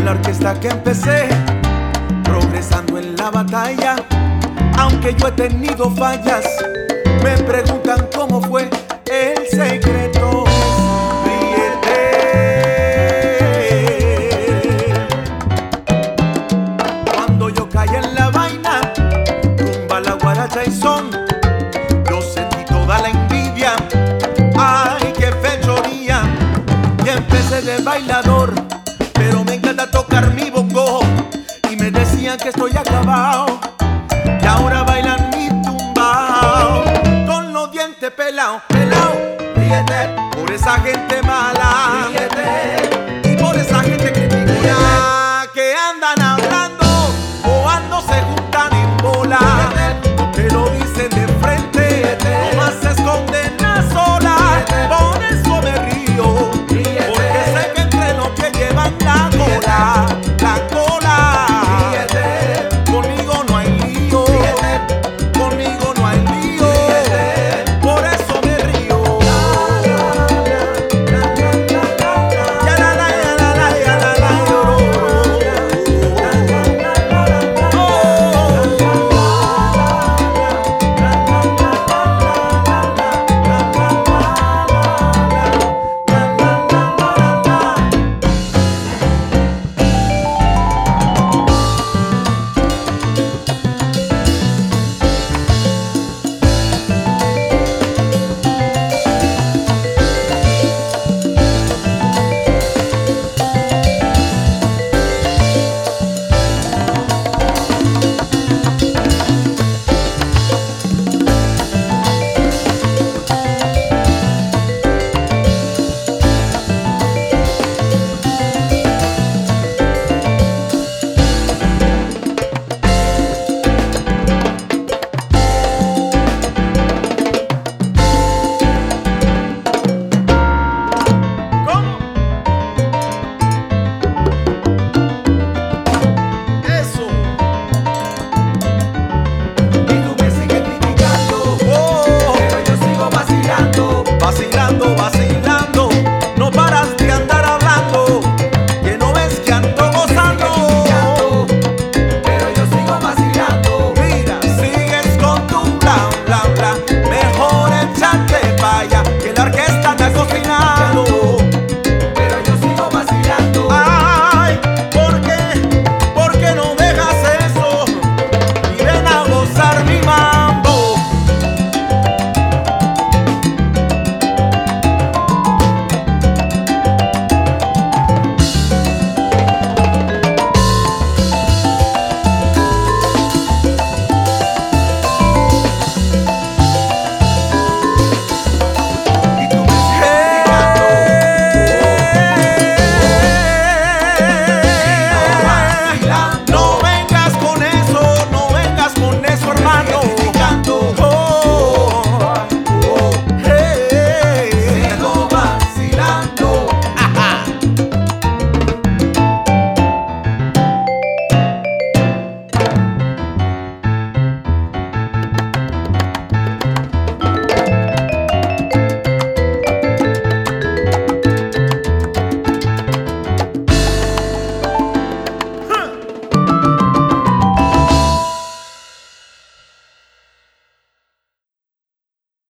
la orquesta que empecé, progresando en la batalla. Aunque yo he tenido fallas, me preguntan cómo fue el secreto. Ríete. Cuando yo caí en la vaina, rumba la guaracha y son, yo sentí toda la envidia. Ay, qué fechoría. Y empecé de bailador, pero me encanta tocar mi bongo. Y me decían que estoy acabado, y ahora bailan mi tumbao. Con los dientes pelados, pelao, ríete por esa gente mala.